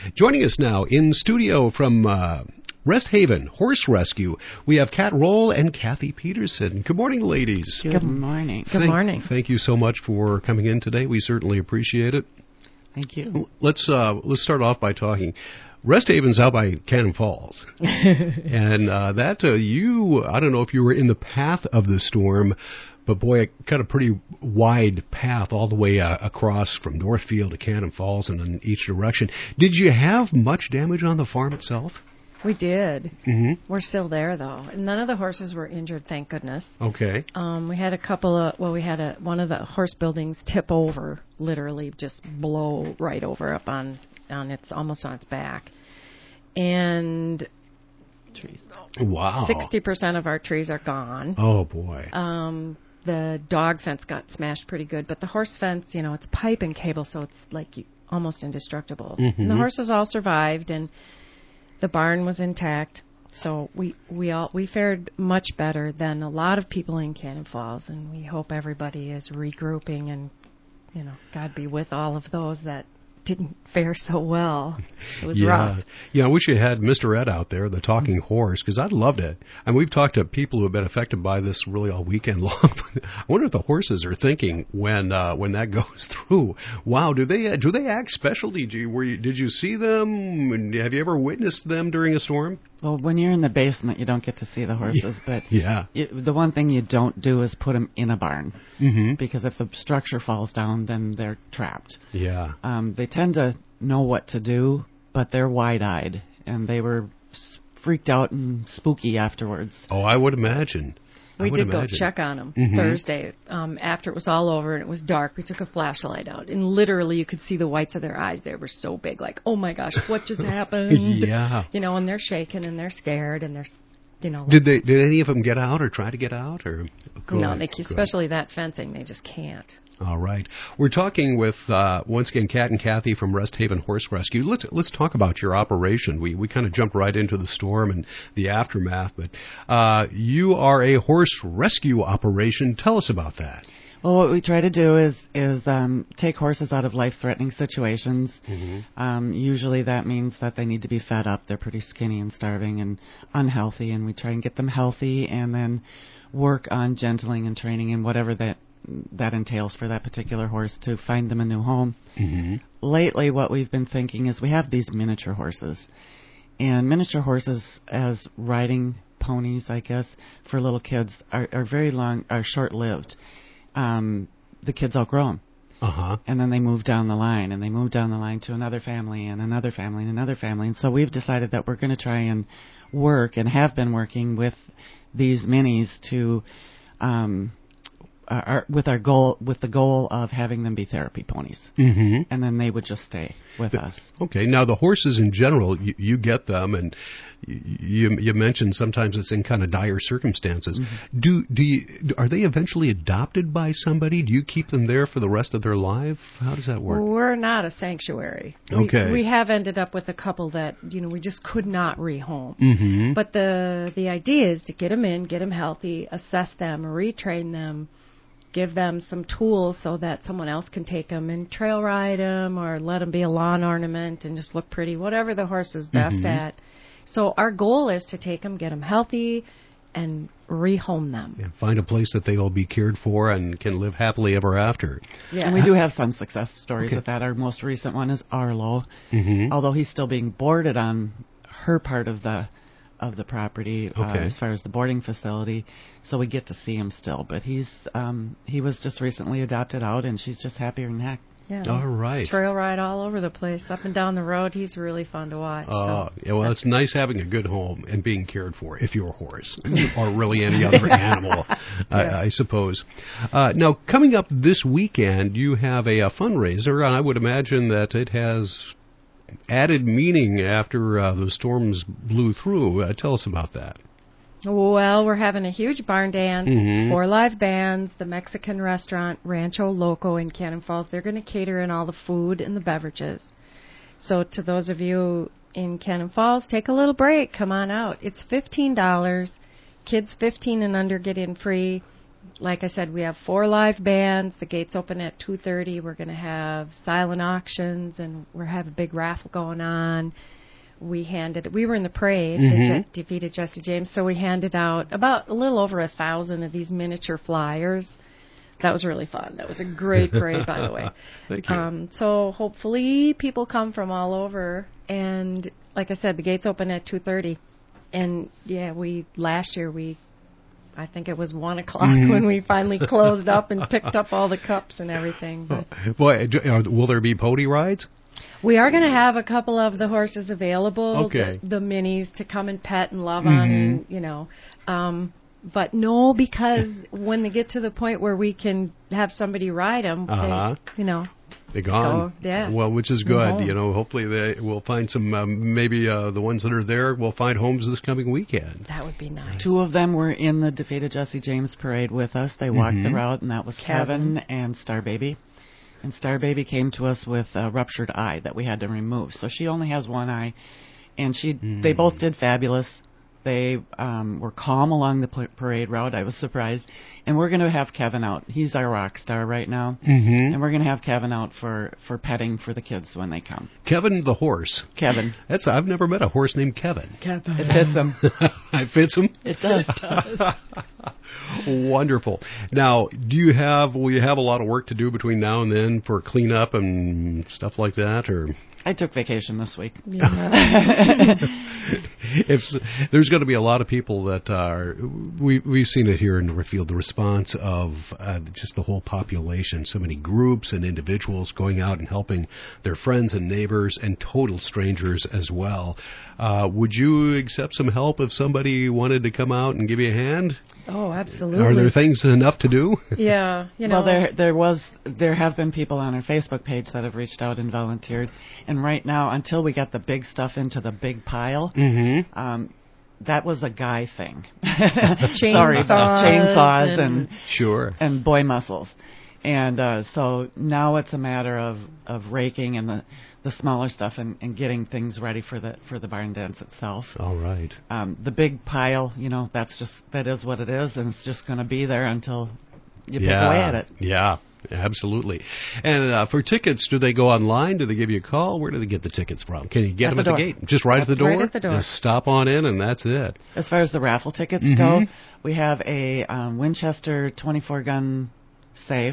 Joining us now in studio from Rest Haven Horse Rescue, we have Kat Roll and Kathy Peterson. Good morning, ladies. Good morning. Good morning. Thank you so much for coming in today. We certainly appreciate it. Thank you. Let's start off by talking. Rest Haven's out by Cannon Falls, and I don't know if you were in the path of the storm, but boy, it cut a pretty wide path all the way across from Northfield to Cannon Falls and in each direction. Did you have much damage on the farm itself? We did. Mm-hmm. We're still there, though. None of the horses were injured, thank goodness. Okay. We had one of the horse buildings tip over, literally just blow right over up on almost on its back. And Trees. Wow. 60% of our trees are gone. Oh, boy. The dog fence got smashed pretty good, but the horse fence, it's pipe and cable, so it's like almost indestructible. Mm-hmm. And the horses all survived, and the barn was intact. So we fared much better than a lot of people in Cannon Falls, and we hope everybody is regrouping, and God be with all of those that didn't fare so well. It was rough. Yeah, I wish you had Mr. Ed out there, the talking horse, because I'd loved it. And we've talked to people who have been affected by this really all weekend long. I wonder what the horses are thinking when that goes through. Wow, do they act special? Did you see them? And have you ever witnessed them during a storm? Well, when you're in the basement, you don't get to see the horses, but yeah. The one thing you don't do is put them in a barn, Mm-hmm. because if the structure falls down, then they're trapped. Yeah. They tend to know what to do, but they're wide-eyed, and they were freaked out and spooky afterwards. Oh, I would imagine. We did go check on them Thursday after it was all over and it was dark. We took a flashlight out, and literally you could see the whites of their eyes. They were so big, like, oh my gosh, what just happened? Yeah. And they're shaking and they're scared and they're, Did any of them get out or try to get out? Or no, especially that fencing, they just can't. All right. We're talking with, once again, Kat and Kathy from Rest Haven Horse Rescue. Let's talk about your operation. We kind of jumped right into the storm and the aftermath, but you are a horse rescue operation. Tell us about that. Well, what we try to do is take horses out of life-threatening situations. Mm-hmm. Usually that means that they need to be fed up. They're pretty skinny and starving and unhealthy, and we try and get them healthy and then work on gentling and training and whatever that entails for that particular horse to find them a new home. Mm-hmm. Lately, what we've been thinking is we have these miniature horses. And miniature horses as riding ponies, I guess, for little kids are very long, are short-lived. The kids outgrow them. Uh-huh. And then they move down the line, and they move down the line to another family and another family and another family. And so we've decided that we're going to try and work, and have been working with these minis to with the goal of having them be therapy ponies. Mm-hmm. And then they would just stay with us. Okay. Now, the horses in general, you get them, and you mentioned sometimes it's in kind of dire circumstances. Mm-hmm. Are they eventually adopted by somebody? Do you keep them there for the rest of their life? How does that work? We're not a sanctuary. Okay. We have ended up with a couple that, we just could not rehome. Mm-hmm. But the idea is to get them in, get them healthy, assess them, retrain them, give them some tools so that someone else can take them and trail ride them or let them be a lawn ornament and just look pretty, whatever the horse is best at. So our goal is to take them, get them healthy, and rehome them. And find a place that they'll be cared for and can live happily ever after. Yeah. And we do have some success stories with that. Our most recent one is Arlo. Mm-hmm. Although he's still being boarded on her part of the property as far as the boarding facility, so we get to see him still. But he was just recently adopted out, and she's just happier than heck. Yeah. All right. Trail ride all over the place, up and down the road. He's really fun to watch. Yeah, well, it's nice having a good home and being cared for if you're a horse or really any other animal, I suppose. Now, coming up this weekend, you have a fundraiser, and I would imagine that it has added meaning after the storms blew through. Tell us about that. Well, we're having a huge barn dance, 4 live bands, the Mexican restaurant Rancho Loco in Cannon Falls. They're going to cater in all the food and the beverages. So to those of you in Cannon Falls, take a little break. Come on out. It's $15. Kids 15 and under get in free. like I said, we have 4 live bands. The gates open at 2:30. We're going to have silent auctions, and we're having a big raffle going on. We were in the parade that defeated Jesse James, so we handed out about a little over 1,000 of these miniature flyers. That was really fun. That was a great parade, by the way. Thank you. So hopefully people come from all over, and like I said, the gates open at 2:30. And yeah, last year I think it was 1 o'clock when we finally closed up and picked up all the cups and everything. But Boy, will there be pony rides? we are going to have a couple of the horses available, Okay. the minis to come and pet and love on, and, but no, because when they get to the point where we can have somebody ride them, They're gone. yeah. Well, which is good. Mhm. Hopefully we'll find some, maybe the ones that are there will find homes this coming weekend. That would be nice. 2 of them were in the defeated Jesse James parade with us. They walked the route, and that was Kevin and Star Baby. And Star Baby came to us with a ruptured eye that we had to remove. So she only has 1 eye, and they both did fabulous. They were calm along the parade route. I was surprised. And we're going to have Kevin out. He's our rock star right now. And we're going to have Kevin out for petting for the kids when they come. Kevin the horse. Kevin. I've never met a horse named Kevin. It fits him. It fits him? It does. Wonderful. Now, will you have a lot of work to do between now and then for cleanup and stuff like that, or? I took vacation this week. If there's going to be a lot of people that are, we've seen it here in Northfield, the response of just the whole population, so many groups and individuals going out and helping their friends and neighbors and total strangers as well. Would you accept some help if somebody wanted to come out and give you a hand? Oh, absolutely. Are there things enough to do? Yeah, Well, there have been people on our Facebook page that have reached out and volunteered, and right now, until we got the big stuff into the big pile, that was a guy thing. Chainsaws and sure, and boy muscles, and so now it's a matter of raking and the smaller stuff and getting things ready for the barn dance itself. All right. The big pile, that is what it is, and it's just going to be there until you pick away at it. Yeah, absolutely. And for tickets, do they go online? Do they give you a call? Where do they get the tickets from? Can you get them at the gate? Just right at the door? Right at the door. Just stop on in, and that's it. As far as the raffle tickets go, we have a Winchester 24-gun safe,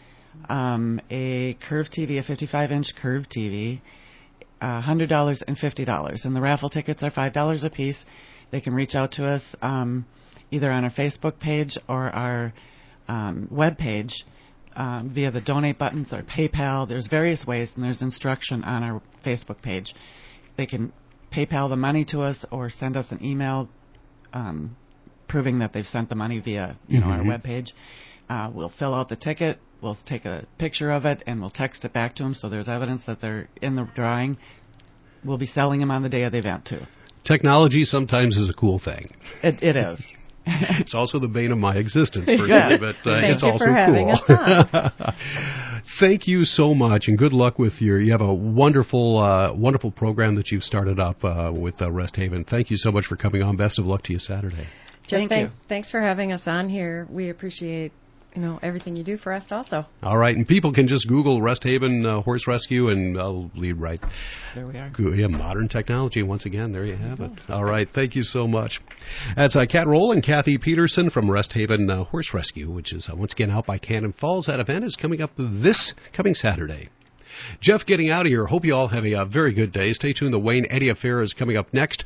a curved TV, a 55-inch curved TV, $100 and $50. And the raffle tickets are $5 a piece. They can reach out to us either on our Facebook page or our web page via the donate buttons or PayPal. There's various ways, and there's instruction on our Facebook page. They can PayPal the money to us or send us an email proving that they've sent the money via our web page. We'll fill out the ticket. We'll take a picture of it, and we'll text it back to them so there's evidence that they're in the drawing. We'll be selling them on the day of the event, too. Technology sometimes is a cool thing. It is. It's also the bane of my existence, personally, but it's also cool. Thank you so much, and good luck with you have a wonderful, wonderful program that you've started up with Rest Haven. Thank you so much for coming on. Best of luck to you Saturday. Thank you. Thanks for having us on here. We appreciate everything you do for us also. All right, and people can just Google Rest Haven Horse Rescue, and I'll lead right. There we are. Yeah, modern technology. Once again, there you have it. All right, thank you so much. That's Kat Roll and Kathy Peterson from Rest Haven Horse Rescue, which is once again out by Cannon Falls. That event is coming up this coming Saturday. Jeff getting out of here. Hope you all have a very good day. Stay tuned. The Wayne Eddy Affair is coming up next.